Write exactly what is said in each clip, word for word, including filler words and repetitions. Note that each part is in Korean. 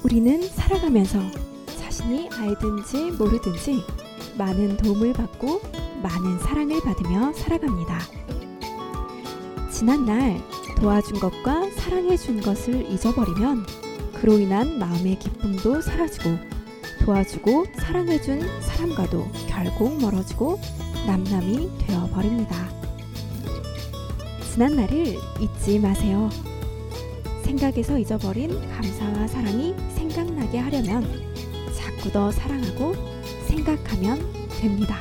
우리는 살아가면서 자신이 알든지 모르든지 많은 도움을 받고 많은 사랑을 받으며 살아갑니다. 지난날 도와준 것과 사랑해준 것을 잊어버리면 그로 인한 마음의 기쁨도 사라지고 도와주고 사랑해준 사람과도 결국 멀어지고 남남이 되어버립니다. 지난날을 잊지 마세요. 생각에서 잊어버린 감사와 사랑이 생각나게 하려면 자꾸 더 사랑하고 생각하면 됩니다.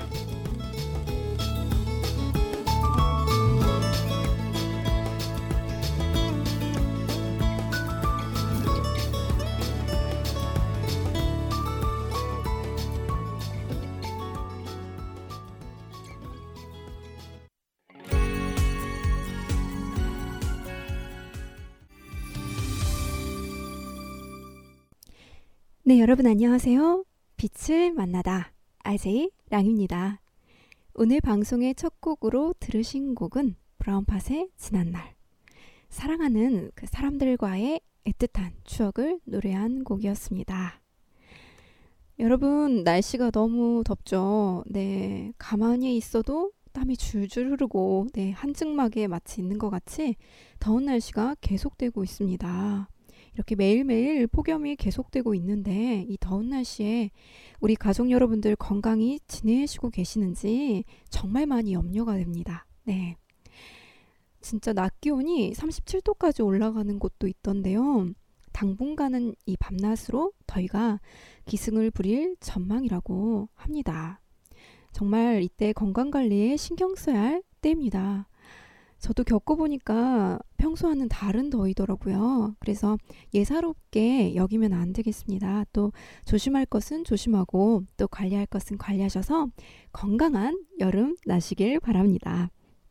네, 여러분 안녕하세요. 빛을 만나다 알제이 랑입니다. 오늘 방송의 첫 곡으로 들으신 곡은 브라운팟의 지난날, 사랑하는 그 사람들과의 애틋한 추억을 노래한 곡이었습니다. 여러분, 날씨가 너무 덥죠? 네, 가만히 있어도 땀이 줄줄 흐르고 네, 한증막에 마치 있는 것 같이 더운 날씨가 계속되고 있습니다. 이렇게 매일매일 폭염이 계속되고 있는데 이 더운 날씨에 우리 가족 여러분들 건강히 지내시고 계시는지 정말 많이 염려가 됩니다. 네, 진짜 낮 기온이 삼십칠 도까지 올라가는 곳도 있던데요. 당분간은 이 밤낮으로 더위가 기승을 부릴 전망이라고 합니다. 정말 이때 건강관리에 신경 써야 할 때입니다. 저도 겪어보니까 평소와는 다른 더위더라고요. 그래서 예사롭게 여기면 안 되겠습니다. 또 조심할 것은 조심하고 또 관리할 것은 관리하셔서 건강한 여름 나시길 바랍니다.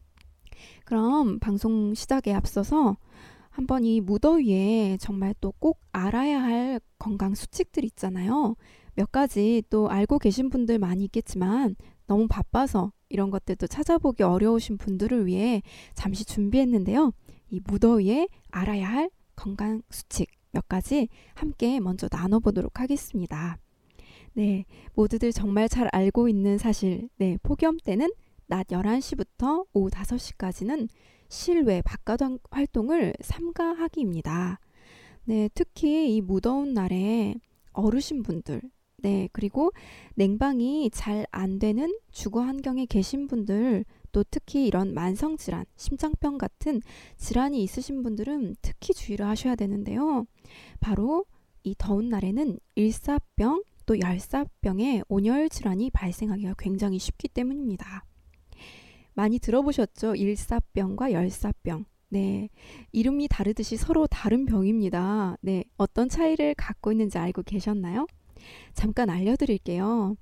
그럼 방송 시작에 앞서서 한번 이 무더위에 정말 또 꼭 알아야 할 건강 수칙들 있잖아요. 몇 가지 또 알고 계신 분들 많이 있겠지만 너무 바빠서 이런 것들도 찾아보기 어려우신 분들을 위해 잠시 준비했는데요. 이 무더위에 알아야 할 건강 수칙 몇 가지 함께 먼저 나눠보도록 하겠습니다. 네, 모두들 정말 잘 알고 있는 사실, 네, 폭염 때는 낮 열한 시부터 오후 다섯 시까지는 실외 바깥 활동을 삼가하기입니다. 네, 특히 이 무더운 날에 어르신분들, 네, 그리고 냉방이 잘 안 되는 주거 환경에 계신 분들, 또 특히 이런 만성질환, 심장병 같은 질환이 있으신 분들은 특히 주의를 하셔야 되는데요. 바로 이 더운 날에는 일사병, 또 열사병의 온열 질환이 발생하기가 굉장히 쉽기 때문입니다. 많이 들어보셨죠? 일사병과 열사병. 네, 이름이 다르듯이 서로 다른 병입니다. 네, 어떤 차이를 갖고 있는지 알고 계셨나요? 잠깐 알려드릴게요.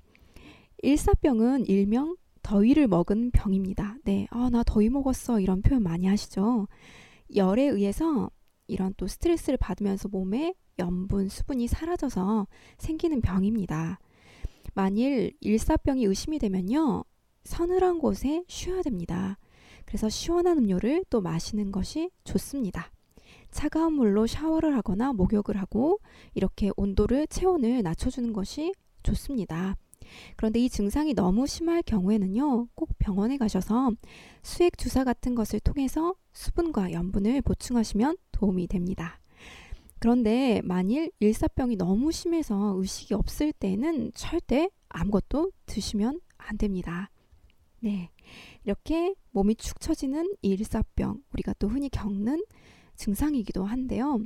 일사병은 일명 더위를 먹은 병입니다. 네, 아, 나 더위 먹었어 이런 표현 많이 하시죠. 열에 의해서 이런 또 스트레스를 받으면서 몸에 염분, 수분이 사라져서 생기는 병입니다. 만일 일사병이 의심이 되면요, 서늘한 곳에 쉬어야 됩니다. 그래서 시원한 음료를 또 마시는 것이 좋습니다. 차가운 물로 샤워를 하거나 목욕을 하고 이렇게 온도를, 체온을 낮춰주는 것이 좋습니다. 그런데 이 증상이 너무 심할 경우에는요, 꼭 병원에 가셔서 수액 주사 같은 것을 통해서 수분과 염분을 보충하시면 도움이 됩니다. 그런데 만일 일사병이 너무 심해서 의식이 없을 때는 절대 아무것도 드시면 안 됩니다. 네, 이렇게 몸이 축 처지는 이 일사병, 우리가 또 흔히 겪는 증상이기도 한데요.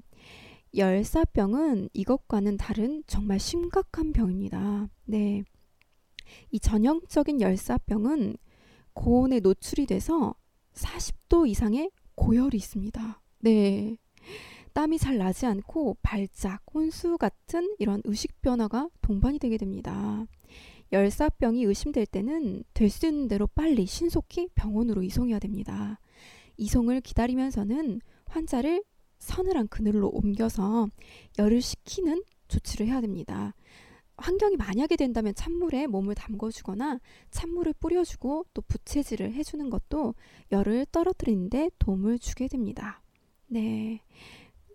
열사병은 이것과는 다른 정말 심각한 병입니다. 네, 이 전형적인 열사병은 고온에 노출이 돼서 사십 도 이상의 고열이 있습니다. 네, 땀이 잘 나지 않고 발작, 혼수 같은 이런 의식 변화가 동반이 되게 됩니다. 열사병이 의심될 때는 될 수 있는 대로 빨리 신속히 병원으로 이송해야 됩니다. 이송을 기다리면서는 환자를 서늘한 그늘로 옮겨서 열을 식히는 조치를 해야 됩니다. 환경이 만약에 된다면 찬물에 몸을 담궈주거나 찬물을 뿌려주고 또 부채질을 해주는 것도 열을 떨어뜨리는 데 도움을 주게 됩니다. 네,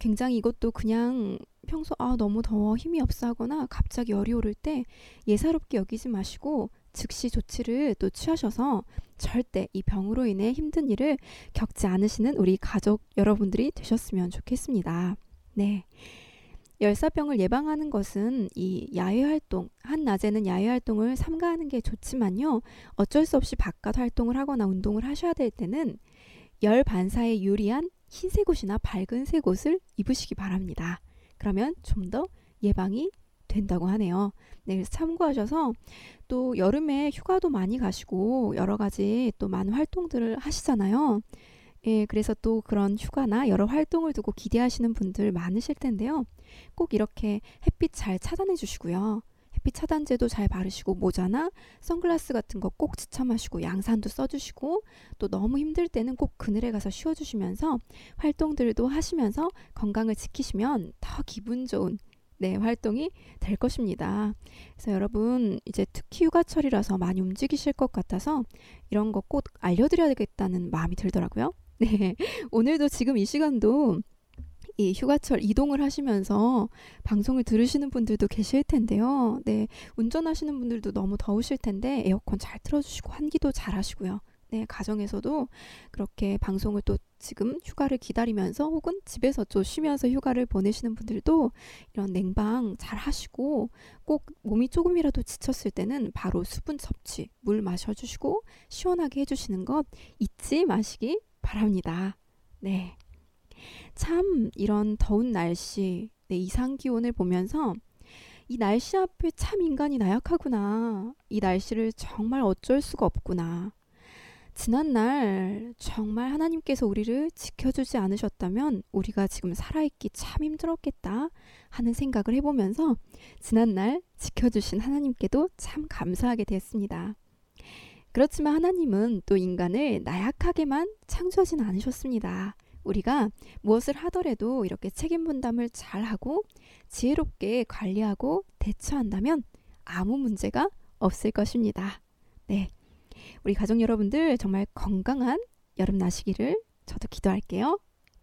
굉장히 이것도 그냥 평소 아 너무 더워 힘이 없어 하거나 갑자기 열이 오를 때 예사롭게 여기지 마시고 즉시 조치를 또 취하셔서 절대 이 병으로 인해 힘든 일을 겪지 않으시는 우리 가족 여러분들이 되셨으면 좋겠습니다. 네. 열사병을 예방하는 것은 이 야외활동, 한낮에는 야외활동을 삼가하는 게 좋지만요. 어쩔 수 없이 바깥 활동을 하거나 운동을 하셔야 될 때는 열 반사에 유리한 흰색 옷이나 밝은 색 옷을 입으시기 바랍니다. 그러면 좀 더 예방이 된다고 하네요. 네, 그래서 참고하셔서 또 여름에 휴가도 많이 가시고 여러 가지 또 많은 활동들을 하시잖아요. 예, 그래서 또 그런 휴가나 여러 활동을 두고 기대하시는 분들 많으실 텐데요. 꼭 이렇게 햇빛 잘 차단해 주시고요. 햇빛 차단제도 잘 바르시고 모자나 선글라스 같은 거 꼭 지참하시고 양산도 써주시고 또 너무 힘들 때는 꼭 그늘에 가서 쉬어주시면서 활동들도 하시면서 건강을 지키시면 더 기분 좋은 네, 활동이 될 것입니다. 그래서 여러분 이제 특히 휴가철이라서 많이 움직이실 것 같아서 이런 거 꼭 알려드려야겠다는 마음이 들더라고요. 네, 오늘도 지금 이 시간도 이 휴가철 이동을 하시면서 방송을 들으시는 분들도 계실 텐데요. 네, 운전하시는 분들도 너무 더우실 텐데 에어컨 잘 틀어주시고 환기도 잘 하시고요. 네, 가정에서도 그렇게 방송을 또 지금 휴가를 기다리면서 혹은 집에서 좀 쉬면서 휴가를 보내시는 분들도 이런 냉방 잘 하시고 꼭 몸이 조금이라도 지쳤을 때는 바로 수분 섭취, 물 마셔주시고 시원하게 해주시는 것 잊지 마시기 바랍니다. 네. 참 이런 더운 날씨, 네, 이상 기온을 보면서 이 날씨 앞에 참 인간이 나약하구나. 이 날씨를 정말 어쩔 수가 없구나. 지난날 정말 하나님께서 우리를 지켜주지 않으셨다면 우리가 지금 살아있기 참 힘들었겠다 하는 생각을 해보면서 지난날 지켜주신 하나님께도 참 감사하게 됐습니다. 그렇지만 하나님은 또 인간을 나약하게만 창조하진 않으셨습니다. 우리가 무엇을 하더라도 이렇게 책임 분담을 잘하고 지혜롭게 관리하고 대처한다면 아무 문제가 없을 것입니다. 네, 우리 가족 여러분들 정말 건강한 여름 나시기를 저도 기도할게요.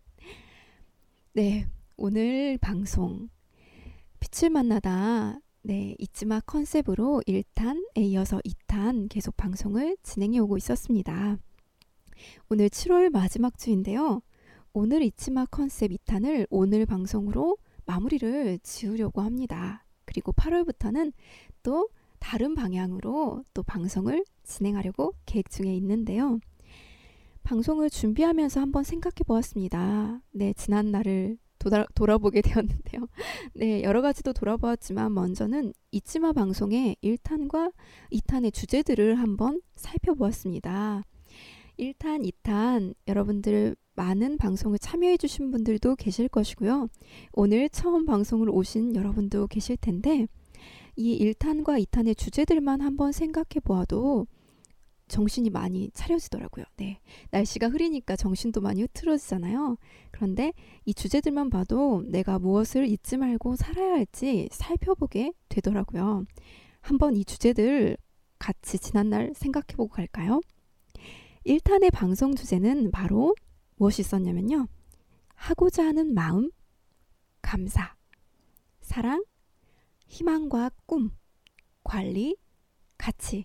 네, 오늘 방송 빛을 만나다 네, 잊지마 컨셉으로 일 탄에 이어서 이 탄 계속 방송을 진행해 오고 있었습니다. 오늘 칠월 마지막 주인데요. 오늘 잊지마 컨셉 이 탄을 오늘 방송으로 마무리를 지으려고 합니다. 그리고 팔월부터는 또 다른 방향으로 또 방송을 진행하려고 계획 중에 있는데요. 방송을 준비하면서 한번 생각해 보았습니다. 네, 지난 날을 도다, 돌아보게 되었는데요. 네, 여러 가지도 돌아보았지만 먼저는 잊지마 방송의 일 탄과 이 탄의 주제들을 한번 살펴보았습니다. 일 탄, 이 탄 여러분들 많은 방송을 참여해 주신 분들도 계실 것이고요. 오늘 처음 방송을 오신 여러분도 계실 텐데 이 일 탄과 이 탄의 주제들만 한번 생각해 보아도 정신이 많이 차려지더라고요. 네, 날씨가 흐리니까 정신도 많이 흐트러지잖아요. 그런데 이 주제들만 봐도 내가 무엇을 잊지 말고 살아야 할지 살펴보게 되더라고요. 한번 이 주제들 같이 지난날 생각해보고 갈까요? 일 탄의 방송 주제는 바로 무엇이 있었냐면요. 하고자 하는 마음, 감사, 사랑, 희망과 꿈, 관리, 가치,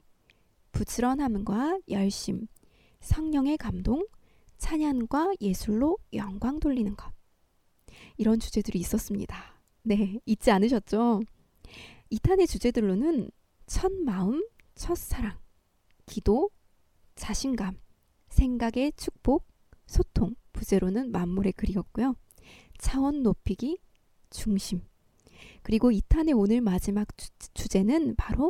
부지런함과 열심, 성령의 감동, 찬양과 예술로 영광 돌리는 것. 이런 주제들이 있었습니다. 네, 잊지 않으셨죠? 이 탄의 주제들로는 첫 마음, 첫 사랑, 기도, 자신감, 생각의 축복, 소통, 부제로는 만물의 글이었고요. 차원 높이기, 중심. 그리고 이 탄의 오늘 마지막 주, 주제는 바로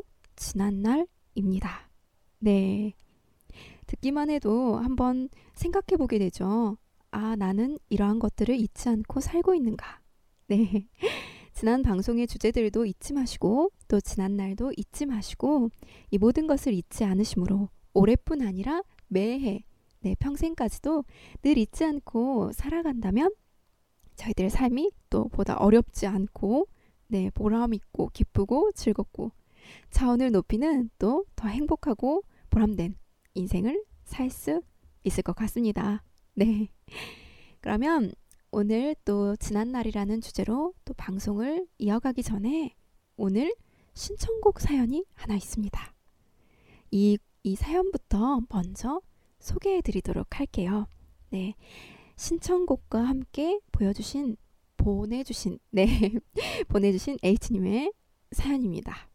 지난날입니다. 네, 듣기만 해도 한번 생각해 보게 되죠. 아, 나는 이러한 것들을 잊지 않고 살고 있는가. 네, 지난 방송의 주제들도 잊지 마시고 또 지난날도 잊지 마시고 이 모든 것을 잊지 않으심으로 올해뿐 아니라 매해 네, 평생까지도 늘 잊지 않고 살아간다면 저희들의 삶이 또 보다 어렵지 않고 네, 보람있고 기쁘고 즐겁고 차원을 높이는 또 더 행복하고 보람된 인생을 살 수 있을 것 같습니다. 네, 그러면 오늘 또 지난날이라는 주제로 또 방송을 이어가기 전에 오늘 신청곡 사연이 하나 있습니다. 이, 이 사연부터 먼저 소개해 드리도록 할게요. 네, 신청곡과 함께 보여주신, 보내주신, 네, 보내주신 H님의 사연입니다.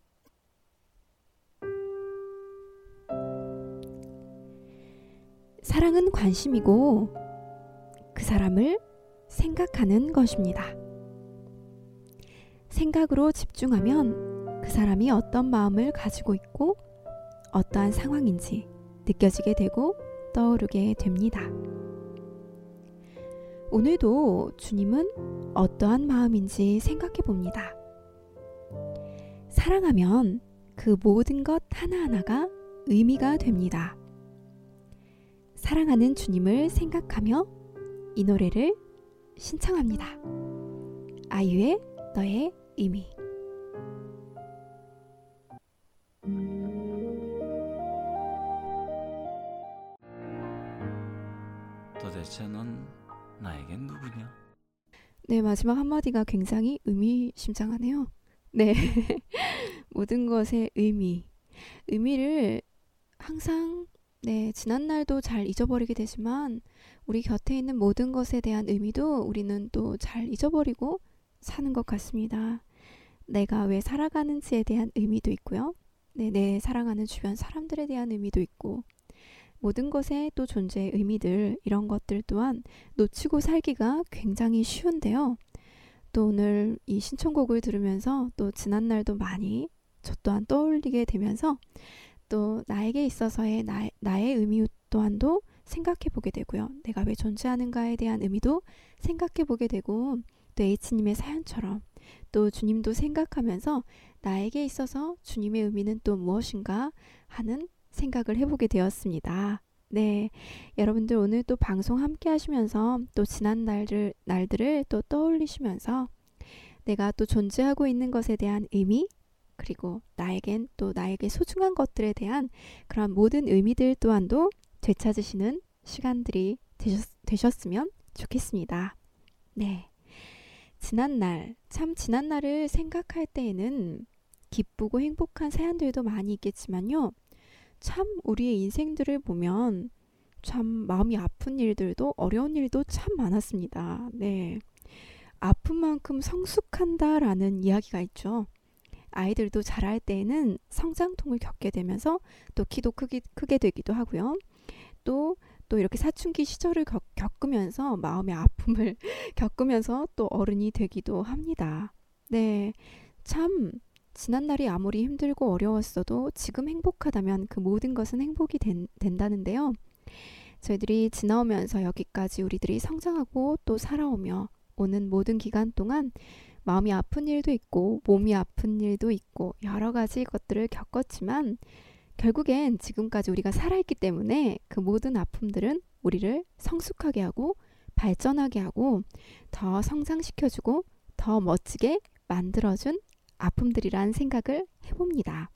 사랑은 관심이고 그 사람을 생각하는 것입니다. 생각으로 집중하면 그 사람이 어떤 마음을 가지고 있고 어떠한 상황인지 느껴지게 되고 떠오르게 됩니다. 오늘도 주님은 어떠한 마음인지 생각해 봅니다. 사랑하면 그 모든 것 하나하나가 의미가 됩니다. 사랑하는 주님을 생각하며 이 노래를 신청합니다. 아이유의 너의 의미. 도대체 넌 나에겐 누구냐? 네, 마지막 한마디가 굉장히 의미심장하네요. 네, 모든 것의 의미. 의미를 항상 네, 지난날도 잘 잊어버리게 되지만 우리 곁에 있는 모든 것에 대한 의미도 우리는 또 잘 잊어버리고 사는 것 같습니다. 내가 왜 살아가는지에 대한 의미도 있고요. 네, 내 사랑하는 주변 사람들에 대한 의미도 있고 모든 것의 또 존재의 의미들, 이런 것들 또한 놓치고 살기가 굉장히 쉬운데요. 또 오늘 이 신청곡을 들으면서 또 지난날도 많이 저 또한 떠올리게 되면서 또 나에게 있어서의 나, 나의 의미 또한도 생각해 보게 되고요. 내가 왜 존재하는가에 대한 의미도 생각해 보게 되고 또 H님의 사연처럼 또 주님도 생각하면서 나에게 있어서 주님의 의미는 또 무엇인가 하는 생각을 해보게 되었습니다. 네, 여러분들 오늘 또 방송 함께 하시면서 또 지난 날들, 날들을 또 떠올리시면서 내가 또 존재하고 있는 것에 대한 의미, 그리고 나에겐 또 나에게 소중한 것들에 대한 그런 모든 의미들 또한도 되찾으시는 시간들이 되셨, 되셨으면 좋겠습니다. 네, 지난날, 참 지난날을 생각할 때에는 기쁘고 행복한 사연들도 많이 있겠지만요. 참 우리의 인생들을 보면 참 마음이 아픈 일들도 어려운 일도 참 많았습니다. 네, 아픈 만큼 성숙한다라는 이야기가 있죠. 아이들도 자랄 때에는 성장통을 겪게 되면서 또 키도 크기, 크게 되기도 하고요. 또, 또 이렇게 사춘기 시절을 겪, 겪으면서 마음의 아픔을 겪으면서 또 어른이 되기도 합니다. 네, 참 지난날이 아무리 힘들고 어려웠어도 지금 행복하다면 그 모든 것은 행복이 된, 된다는데요. 저희들이 지나오면서 여기까지 우리들이 성장하고 또 살아오며 오는 모든 기간 동안 마음이 아픈 일도 있고 몸이 아픈 일도 있고 여러 가지 것들을 겪었지만 결국엔 지금까지 우리가 살아있기 때문에 그 모든 아픔들은 우리를 성숙하게 하고 발전하게 하고 더 성장시켜주고 더 멋지게 만들어준 아픔들이란 생각을 해봅니다.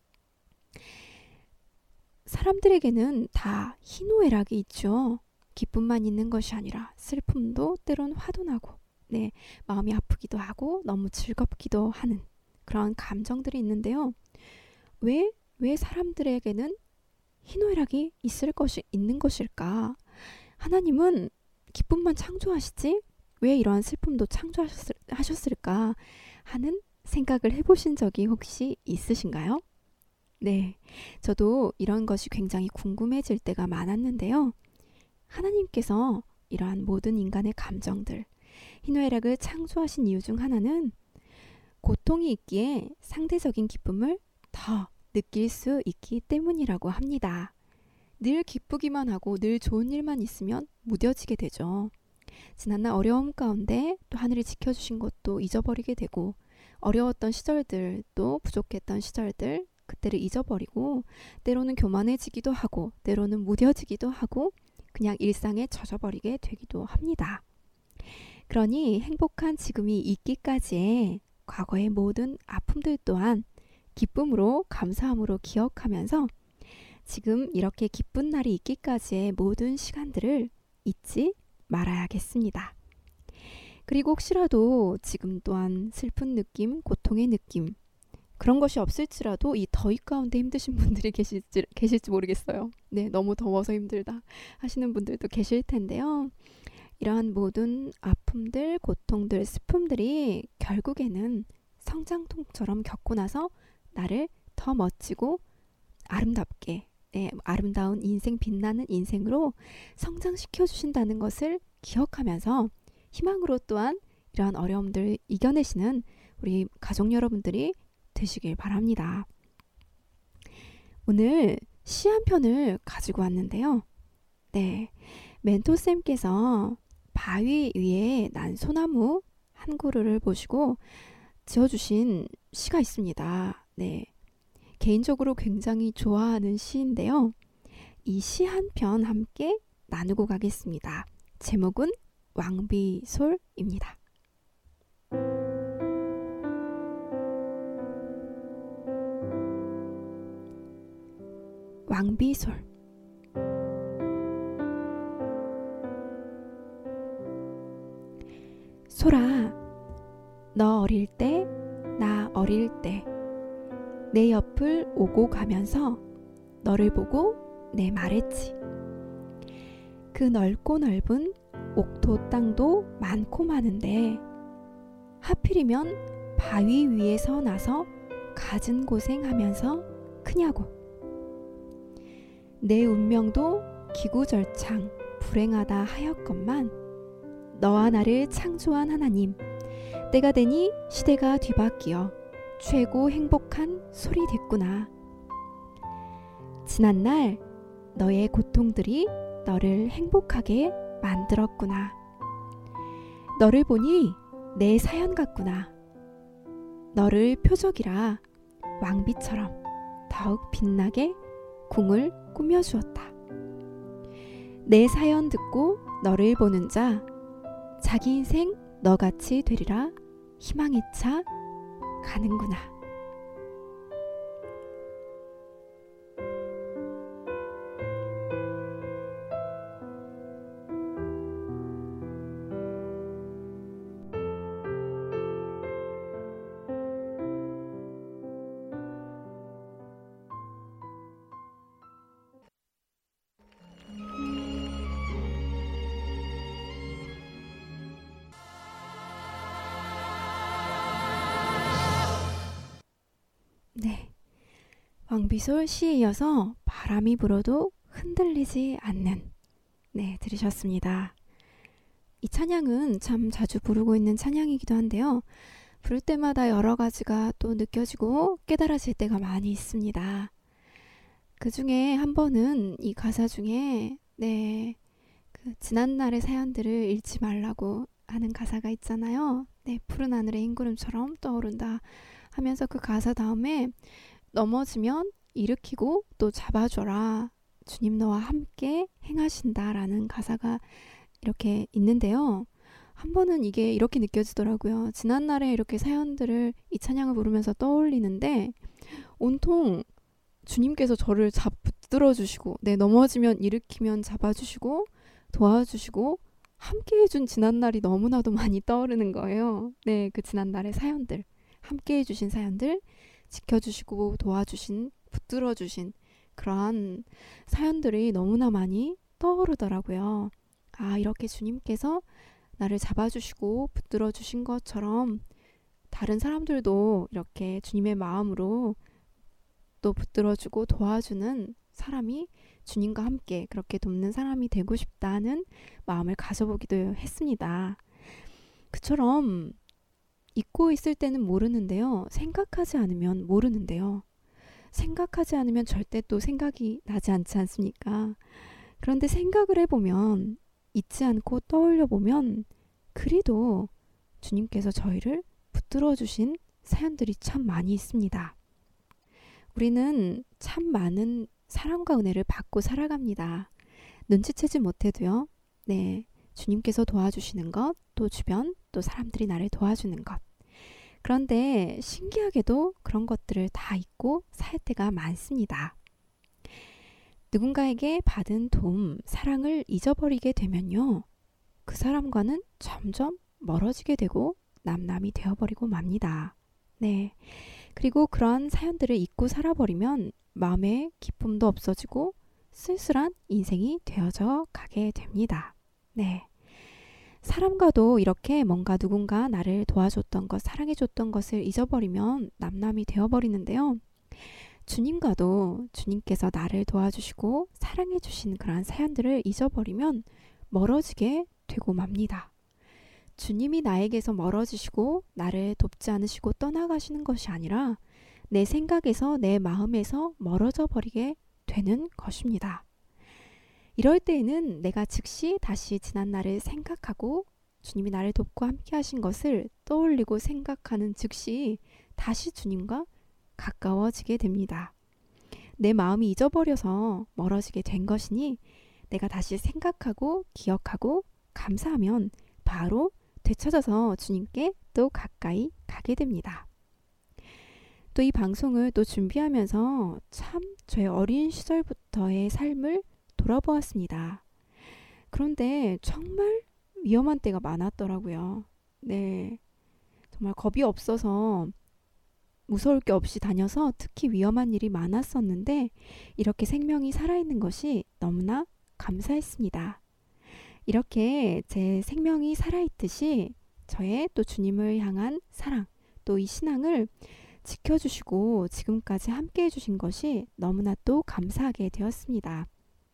사람들에게는 다 희노애락이 있죠. 기쁨만 있는 것이 아니라 슬픔도 때론 화도 나고 네, 마음이 아프기도 하고 너무 즐겁기도 하는 그런 감정들이 있는데요. 왜, 왜 사람들에게는 희노애락이 있을 것이, 있는 것일까? 하나님은 기쁨만 창조하시지 왜 이러한 슬픔도 창조하셨을까 하는 생각을 해보신 적이 혹시 있으신가요? 네, 저도 이런 것이 굉장히 궁금해질 때가 많았는데요. 하나님께서 이러한 모든 인간의 감정들, 희노애락을 창조하신 이유 중 하나는 고통이 있기에 상대적인 기쁨을 더 느낄 수 있기 때문이라고 합니다. 늘 기쁘기만 하고 늘 좋은 일만 있으면 무뎌지게 되죠. 지난날 어려움 가운데 또 하늘이 지켜주신 것도 잊어버리게 되고 어려웠던 시절들 또 부족했던 시절들 그때를 잊어버리고 때로는 교만해지기도 하고 때로는 무뎌지기도 하고 그냥 일상에 젖어버리게 되기도 합니다. 그러니 행복한 지금이 있기까지의 과거의 모든 아픔들 또한 기쁨으로 감사함으로 기억하면서 지금 이렇게 기쁜 날이 있기까지의 모든 시간들을 잊지 말아야겠습니다. 그리고 혹시라도 지금 또한 슬픈 느낌, 고통의 느낌 그런 것이 없을지라도 이 더위 가운데 힘드신 분들이 계실지, 계실지 모르겠어요. 네, 너무 더워서 힘들다 하시는 분들도 계실 텐데요. 이러한 모든 아픔들, 고통들, 슬픔들이 결국에는 성장통처럼 겪고 나서 나를 더 멋지고 아름답게, 네, 아름다운 인생, 빛나는 인생으로 성장시켜 주신다는 것을 기억하면서 희망으로 또한 이러한 어려움들 이겨내시는 우리 가족 여러분들이 되시길 바랍니다. 오늘 시 한 편을 가지고 왔는데요. 네, 멘토쌤께서 바위 위에 난 소나무 한 그루를 보시고 지어주신 시가 있습니다. 네, 개인적으로 굉장히 좋아하는 시인데요. 이 시 한 편 함께 나누고 가겠습니다. 제목은 왕비솔입니다. 왕비솔. 솔아, 너 어릴 때, 나 어릴 때, 내 옆을 오고 가면서 너를 보고 내 말했지. 그 넓고 넓은 옥토 땅도 많고 많은데 하필이면 바위 위에서 나서 갖은 고생하면서 크냐고. 내 운명도 기구절창 불행하다 하였건만 너와 나를 창조한 하나님, 때가 되니 시대가 뒤바뀌어 최고 행복한 솔이 됐구나. 지난날 너의 고통들이 너를 행복하게 만들었구나. 너를 보니 내 사연 같구나. 너를 표적이라 왕비처럼 더욱 빛나게 궁을 꾸며주었다. 내 사연 듣고 너를 보는 자 자기 인생 너같이 되리라 희망에 차 가는구나. 네, 왕비솔 시에 이어서 바람이 불어도 흔들리지 않는, 네, 들으셨습니다. 이 찬양은 참 자주 부르고 있는 찬양이기도 한데요. 부를 때마다 여러 가지가 또 느껴지고 깨달아질 때가 많이 있습니다. 그 중에 한 번은 이 가사 중에 네, 그 지난날의 사연들을 잃지 말라고 하는 가사가 있잖아요. 네, 푸른 하늘의 흰구름처럼 떠오른다 하면서 그 가사 다음에 넘어지면 일으키고 또 잡아줘라. 주님 너와 함께 행하신다라는 가사가 이렇게 있는데요. 한 번은 이게 이렇게 느껴지더라고요. 지난날에 이렇게 사연들을 이 찬양을 부르면서 떠올리는데 온통 주님께서 저를 잡 붙들어 주시고 네, 넘어지면 일으키면 잡아주시고 도와주시고 함께 해준 지난날이 너무나도 많이 떠오르는 거예요. 네, 그 지난날의 사연들, 함께 해주신 사연들, 지켜주시고 도와주신, 붙들어주신 그러한 사연들이 너무나 많이 떠오르더라고요. 아, 이렇게 주님께서 나를 잡아주시고 붙들어주신 것처럼 다른 사람들도 이렇게 주님의 마음으로 또 붙들어주고 도와주는 사람이 주님과 함께 그렇게 돕는 사람이 되고 싶다는 마음을 가져보기도 했습니다. 그처럼 잊고 있을 때는 모르는데요. 생각하지 않으면 모르는데요. 생각하지 않으면 절대 또 생각이 나지 않지 않습니까? 그런데 생각을 해보면 잊지 않고 떠올려 보면 그리도 주님께서 저희를 붙들어 주신 사연들이 참 많이 있습니다. 우리는 참 많은 사랑과 은혜를 받고 살아갑니다. 눈치채지 못해도요. 네, 주님께서 도와주시는 것, 또 주변, 또 사람들이 나를 도와주는 것. 그런데 신기하게도 그런 것들을 다 잊고 살 때가 많습니다. 누군가에게 받은 도움, 사랑을 잊어버리게 되면요. 그 사람과는 점점 멀어지게 되고 남남이 되어버리고 맙니다. 네. 그리고 그런 사연들을 잊고 살아버리면 마음의 기쁨도 없어지고 쓸쓸한 인생이 되어져 가게 됩니다. 네. 사람과도 이렇게 뭔가 누군가 나를 도와줬던 것, 사랑해줬던 것을 잊어버리면 남남이 되어버리는데요. 주님과도 주님께서 나를 도와주시고 사랑해주신 그런 사연들을 잊어버리면 멀어지게 되고 맙니다. 주님이 나에게서 멀어지시고 나를 돕지 않으시고 떠나가시는 것이 아니라 내 생각에서 내 마음에서 멀어져 버리게 되는 것입니다. 이럴 때에는 내가 즉시 다시 지난 날을 생각하고 주님이 나를 돕고 함께 하신 것을 떠올리고 생각하는 즉시 다시 주님과 가까워지게 됩니다. 내 마음이 잊어버려서 멀어지게 된 것이니 내가 다시 생각하고 기억하고 감사하면 바로 되찾아서 주님께 또 가까이 가게 됩니다. 또 이 방송을 또 준비하면서 참 저의 어린 시절부터의 삶을 돌아보았습니다. 그런데 정말 위험한 때가 많았더라고요. 네, 정말 겁이 없어서 무서울 게 없이 다녀서 특히 위험한 일이 많았었는데 이렇게 생명이 살아있는 것이 너무나 감사했습니다. 이렇게 제 생명이 살아있듯이 저의 또 주님을 향한 사랑, 또 이 신앙을 지켜주시고 지금까지 함께 해주신 것이 너무나 또 감사하게 되었습니다.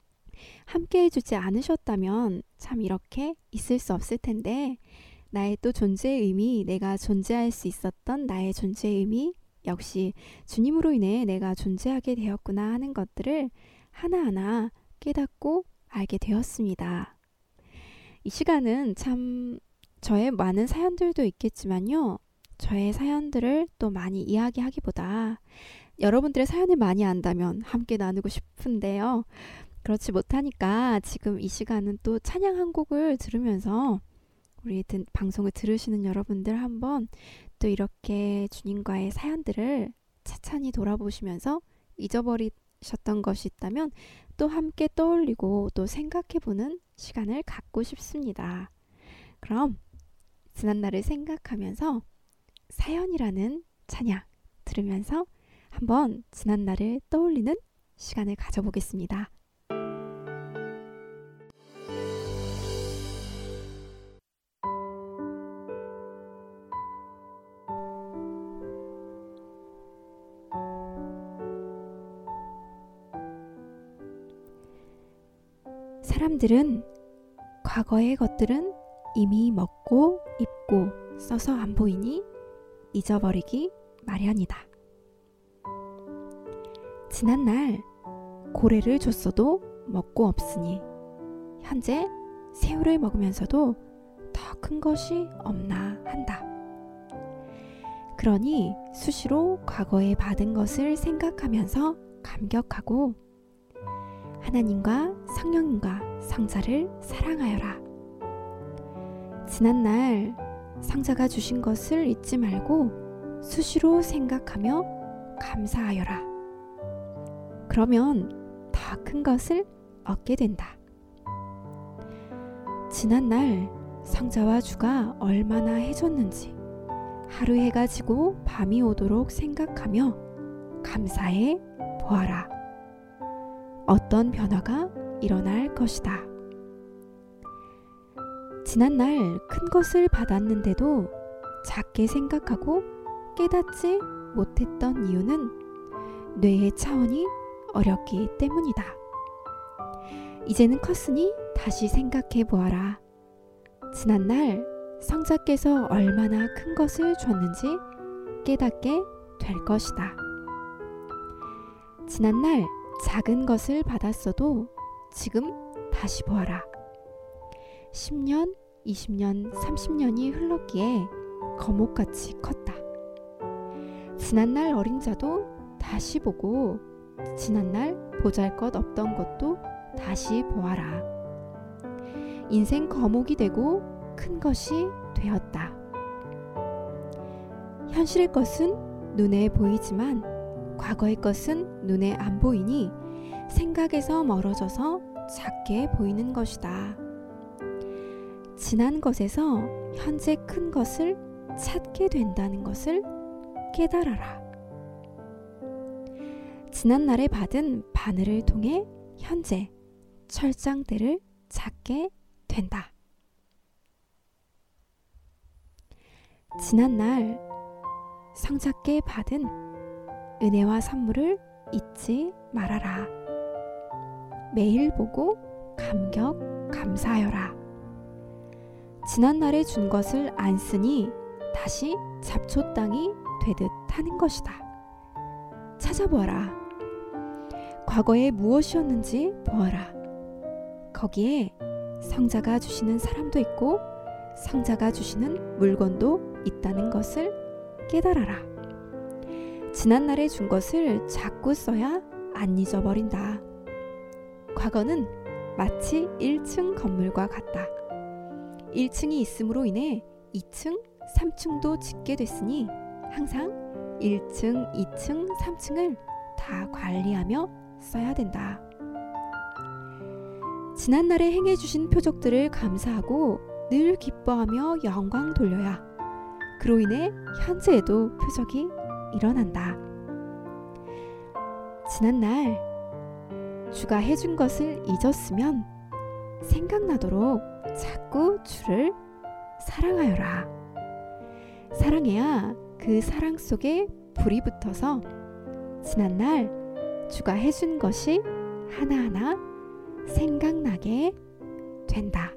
함께 해주지 않으셨다면 참 이렇게 있을 수 없을 텐데 나의 또 존재의 의미, 내가 존재할 수 있었던 나의 존재의 의미, 역시 주님으로 인해 내가 존재하게 되었구나 하는 것들을 하나하나 깨닫고 알게 되었습니다. 이 시간은 참 저의 많은 사연들도 있겠지만요. 저의 사연들을 또 많이 이야기하기보다 여러분들의 사연을 많이 안다면 함께 나누고 싶은데요. 그렇지 못하니까 지금 이 시간은 또 찬양 한 곡을 들으면서 우리 든, 방송을 들으시는 여러분들 한번 또 이렇게 주님과의 사연들을 차차히 돌아보시면서 잊어버리셨던 것이 있다면 또 함께 떠올리고 또 생각해보는 시간을 갖고 싶습니다. 그럼 지난날을 생각하면서 사연이라는 찬양 들으면서 한번 지난날을 떠올리는 시간을 가져보겠습니다. 사람들은 과거의 것들은 이미 먹고 입고 써서 안 보이니 잊어버리기 마련이다. 지난날 고래를 줬어도 먹고 없으니 현재 새우를 먹으면서도 더 큰 것이 없나 한다. 그러니 수시로 과거에 받은 것을 생각하면서 감격하고 하나님과 성령님과 성자를 사랑하여라. 지난날 성자가 주신 것을 잊지 말고 수시로 생각하며 감사하여라. 그러면 더 큰 것을 얻게 된다. 지난날 성자와 주가 얼마나 해줬는지 하루 해가 지고 밤이 오도록 생각하며 감사해 보아라. 어떤 변화가 일어날 것이다. 지난날 큰 것을 받았는데도 작게 생각하고 깨닫지 못했던 이유는 뇌의 차원이 어렵기 때문이다. 이제는 컸으니 다시 생각해 보아라. 지난날 성자께서 얼마나 큰 것을 줬는지 깨닫게 될 것이다. 지난날 작은 것을 받았어도 지금 다시 보아라. 십 년, 이십 년, 삼십 년이 흘렀기에 거목같이 컸다. 지난날 어린 자도 다시 보고 지난날 보잘것 없던 것도 다시 보아라. 인생 거목이 되고 큰 것이 되었다. 현실의 것은 눈에 보이지만 과거의 것은 눈에 안 보이니 생각에서 멀어져서 작게 보이는 것이다. 지난 것에서 현재 큰 것을 찾게 된다는 것을 깨달아라. 지난날에 받은 바늘을 통해 현재 철장대를 찾게 된다. 지난날 성작게 받은 은혜와 선물을 잊지 말아라. 매일 보고 감격 감사하여라. 지난날에 준 것을 안 쓰니 다시 잡초 땅이 되듯 하는 것이다. 찾아보아라. 과거에 무엇이었는지 보아라. 거기에 성자가 주시는 사람도 있고 성자가 주시는 물건도 있다는 것을 깨달아라. 지난날에 준 것을 자꾸 써야 안 잊어버린다. 과거는 마치 일 층 건물과 같다. 일 층이 있음으로 인해 이 층, 삼 층도 짓게 됐으니 항상 일 층, 이 층, 삼 층을 다 관리하며 써야 된다. 지난날에 행해주신 표적들을 감사하고 늘 기뻐하며 영광 돌려야 그로 인해 현재에도 표적이 일어난다. 지난날 주가 해준 것을 잊었으면 생각나도록 자꾸 주를 사랑하여라. 사랑해야 그 사랑 속에 불이 붙어서 지난날 주가 해준 것이 하나하나 생각나게 된다.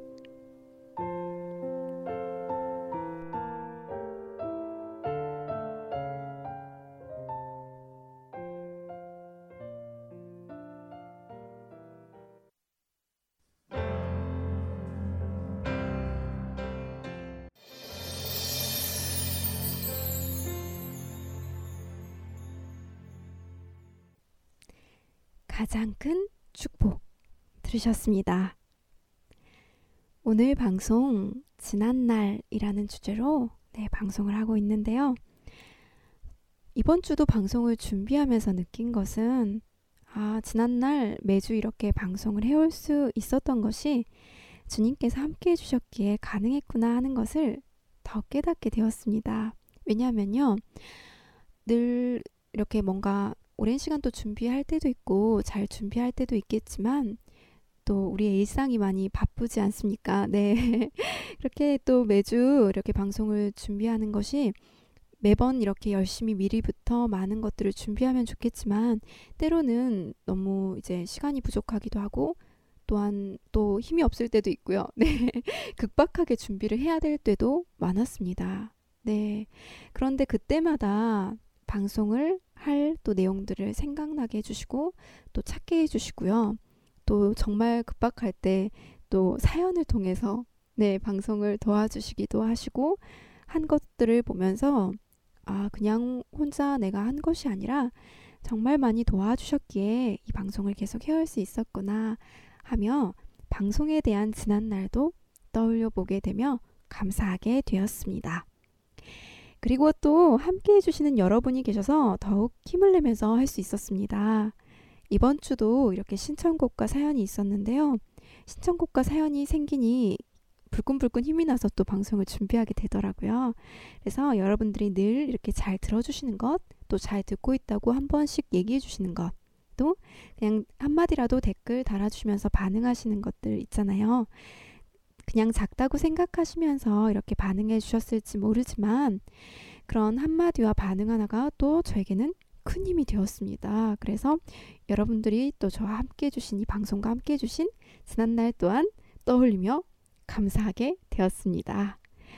가장 큰 축복 들으셨습니다. 오늘 방송 지난날이라는 주제로 네, 방송을 하고 있는데요. 이번 주도 방송을 준비하면서 느낀 것은 아, 지난날 매주 이렇게 방송을 해올 수 있었던 것이 주님께서 함께 해주셨기에 가능했구나 하는 것을 더 깨닫게 되었습니다. 왜냐하면요, 늘 이렇게 뭔가 오랜 시간 또 준비할 때도 있고 잘 준비할 때도 있겠지만 또 우리의 일상이 많이 바쁘지 않습니까? 네. 이렇게 또 매주 이렇게 방송을 준비하는 것이 매번 이렇게 열심히 미리부터 많은 것들을 준비하면 좋겠지만 때로는 너무 이제 시간이 부족하기도 하고 또한 또 힘이 없을 때도 있고요. 네. 급박하게 준비를 해야 될 때도 많았습니다. 네. 그런데 그때마다 방송을 할 또 내용들을 생각나게 해주시고 또 찾게 해주시고요. 또 정말 급박할 때 또 사연을 통해서 네, 방송을 도와주시기도 하시고 한 것들을 보면서 아, 그냥 혼자 내가 한 것이 아니라 정말 많이 도와주셨기에 이 방송을 계속 해올 수 있었구나 하며 방송에 대한 지난날도 떠올려 보게 되며 감사하게 되었습니다. 그리고 또 함께 해주시는 여러분이 계셔서 더욱 힘을 내면서 할 수 있었습니다. 이번 주도 이렇게 신청곡과 사연이 있었는데요. 신청곡과 사연이 생기니 불끈불끈 힘이 나서 또 방송을 준비하게 되더라고요. 그래서 여러분들이 늘 이렇게 잘 들어주시는 것, 또 잘 듣고 있다고 한 번씩 얘기해 주시는 것, 또 그냥 한마디라도 댓글 달아주시면서 반응하시는 것들 있잖아요. 그냥 작다고 생각하시면서 이렇게 반응해 주셨을지 모르지만 그런 한마디와 반응 하나가 또 저에게는 큰 힘이 되었습니다. 그래서 여러분들이 또 저와 함께 해주신 이 방송과 함께 해주신 지난날 또한 떠올리며 감사하게 되었습니다.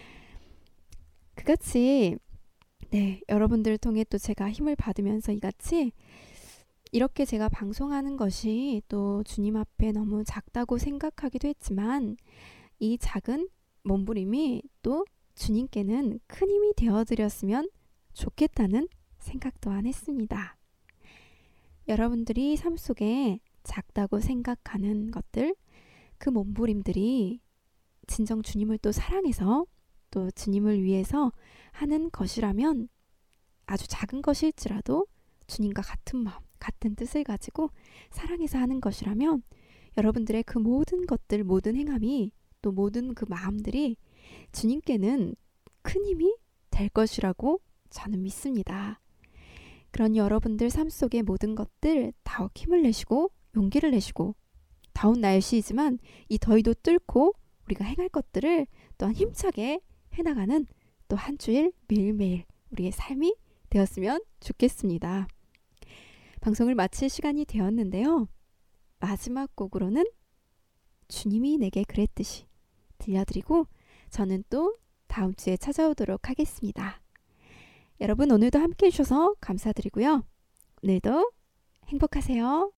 그같이 네, 여러분들을 통해 또 제가 힘을 받으면서 이같이 이렇게 제가 방송하는 것이 또 주님 앞에 너무 작다고 생각하기도 했지만 이 작은 몸부림이 또 주님께는 큰 힘이 되어드렸으면 좋겠다는 생각 또한 했습니다. 여러분들이 삶 속에 작다고 생각하는 것들, 그 몸부림들이 진정 주님을 또 사랑해서 또 주님을 위해서 하는 것이라면 아주 작은 것일지라도 주님과 같은 마음, 같은 뜻을 가지고 사랑해서 하는 것이라면 여러분들의 그 모든 것들, 모든 행함이 또 모든 그 마음들이 주님께는 큰 힘이 될 것이라고 저는 믿습니다. 그런 여러분들 삶 속의 모든 것들 다 힘을 내시고 용기를 내시고 더운 날씨이지만 이 더위도 뚫고 우리가 행할 것들을 또한 힘차게 해나가는 또 한 주일 매일매일 우리의 삶이 되었으면 좋겠습니다. 방송을 마칠 시간이 되었는데요. 마지막 곡으로는 주님이 내게 그랬듯이 들려드리고 저는 또 다음 주에 찾아오도록 하겠습니다. 여러분 오늘도 함께 해주셔서 감사드리고요. 오늘도 행복하세요.